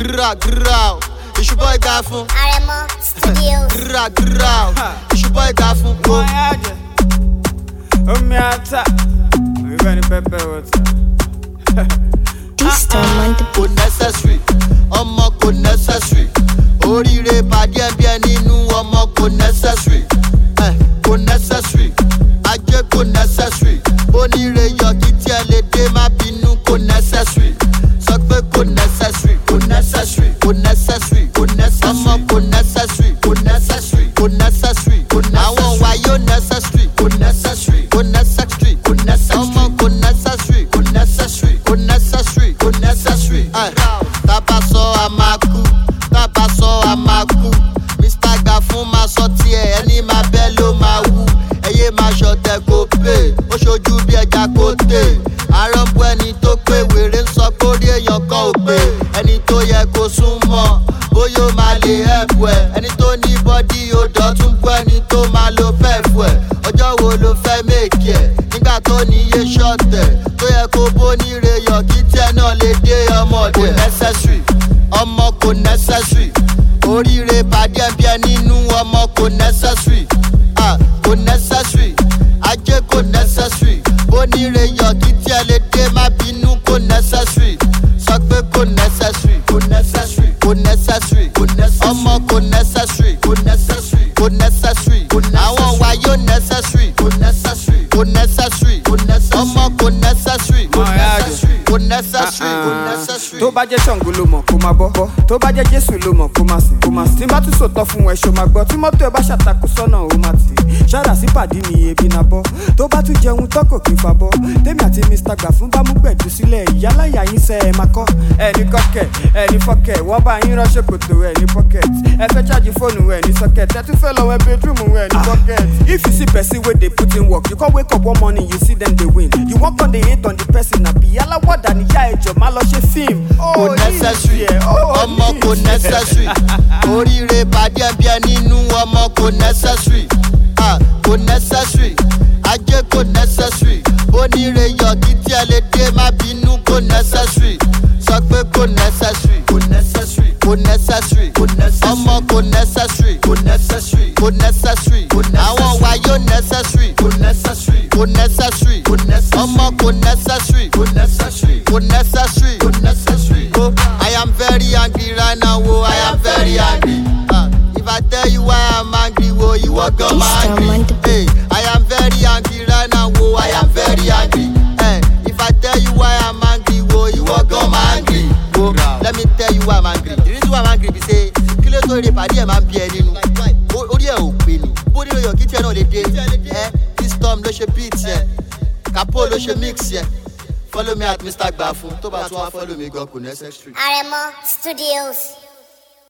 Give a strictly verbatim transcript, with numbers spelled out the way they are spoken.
Gra gra, it's your boy Gafun. Aremo Studios. Gra gra, it's your boy Gafun. Oh yeah, oh me ata, we gonna pepper water. This time on the Kò necessary, ọmọ kò necessary. Oríire pàdé ẹbí ẹ nínú ọmọ kò necessary. Eh, kò necessary, ajé kò necessary. Oníire yọ kí tí ẹ lè dé má bínú kò necessary. Sọ pé kò necessary, kò necessary, kò necessary, kò necessary. Ọmọ kò necessary, kò necessary, kò necessary, kò necessary. Àwọn wáyé necessary, kò necessary, kò necessary, kò necessary. Ọmọ kò necessary, kò necessary, kò necessary, kò necessary. Tábà sọ àmàkù, tábà sọ àmàkù. Mister Gafun máa sọ tiẹ̀, ẹni máa bẹ́ ló máa wú. Ẹyẹ máa ṣọ̀tẹ̀ kò pé, ó ṣojú bí ẹja kò tè. Àrọ́bù ẹni tó pé wèrè ń sọ pé orí èèyàn kan ò pé. Ẹni tó yẹ kó súnmọ́, bóyá ó máa lè ẹ̀pù ẹ̀. Ẹni tó ní bọ́dí odò tún bọ́ ẹni tó máa lo pẹ́ẹ̀fù ẹ̀. Ọjọ́ wo ló fẹ́ méèkì ẹ̀? Nígbà tó níye ṣọ̀tẹ̀, tó yẹ kó bó ní reyọ̀ kí tí ẹ náà lè dé ọmọdé. Kò necessary, ọmọ kò necessary. Oríire pàdé ẹbí ẹ nínú ọmọ kò necessary. Ah, kò necessary, ajé kò necessary. Oníire yọ kí tí ẹ lè dé má bínú kò necessary. Sọ pé kò necessary, kò necessary, kò necessary, kò necessary. Ọmọ kò necessary, kò necessary, kò necessary. Àwọn wáyé necessary, kò necessary, kò necessary, kò necessary. Ọmọ kò necessary, kò necessary, kò necessary, kò necessary. Tó bá jẹ́ Ṣàngó ló mọ̀ kó máa bọ́. Tó bá jẹ́ Jésù ló mọ̀ kó máa sìn. Tí n bá tún sòtọ́ fún ẹ ṣo máa gbọ́. Tí mọ́tò ẹ bá ṣàtàkù sọ́nà ó máa tì. Ṣáàrà sí pàdé mi ebi náà bọ́. Tó bá tún jẹun tán kò kí n fa bọ́. Tèmi àti Mister Gafun bá mú gbẹ̀dú sílẹ̀. Ìyáláyà yín sẹ́ ẹ máa kọ́. Ẹni kọ́kẹ̀, ẹni fọ́kẹ̀. Wọ́n bá yín ránṣẹ́ kòtò ẹ̀ ní pocket. Ẹ fẹ́ ṣáàjì fóònù ẹ̀ ní socket. Ẹ tún fẹ́ lọ wẹ bedroom ẹ̀ ní pocket. If you see person wey dey put in work, you come wake up one morning you see them dey win. You wan come dey hate on the person àbí aláwọ̀dà níyà ẹ̀jọ̀ má lọ ṣe fíìmù. Kò necessary, ọmọ kò necessary. Oríire pàdé ẹbí ẹ nínú ọmọ kò necessary. Ah, kò necessary, ajé kò necessary. Oníire yọ kí tí ẹ lè dé má bínú kò necessary. Sọ pé kò necessary, kò necessary, kò necessary, kò necessary. Ọmọ kò necessary, kò necessary, kò necessary. Àwọn wáyé necessary, kò necessary, kò necessary, kò necessary. Ọmọ kò necessary, kò necessary, kò necessary, kò necessary. Oh, I am very angry right now, oh, I am very angry. Uh, if I tell you why I'm angry, oh, you are gonna angry. Hey, I am very angry right now, oh, I am very angry. Hey, if I tell you why I'm angry, oh, you are gonna angry. Oh, let me tell you why I'm angry. The reason why I'm angry is say, kill it already, party a man be any no. Ori e o pe ni. Body no your kitchen no dey dey. Eh, this storm lo ṣe beat here. Capo lo ṣe mix here. Follow me at Mister Gafun. Tó bá tún wá follow me gan kò necessary. Aremo Studios.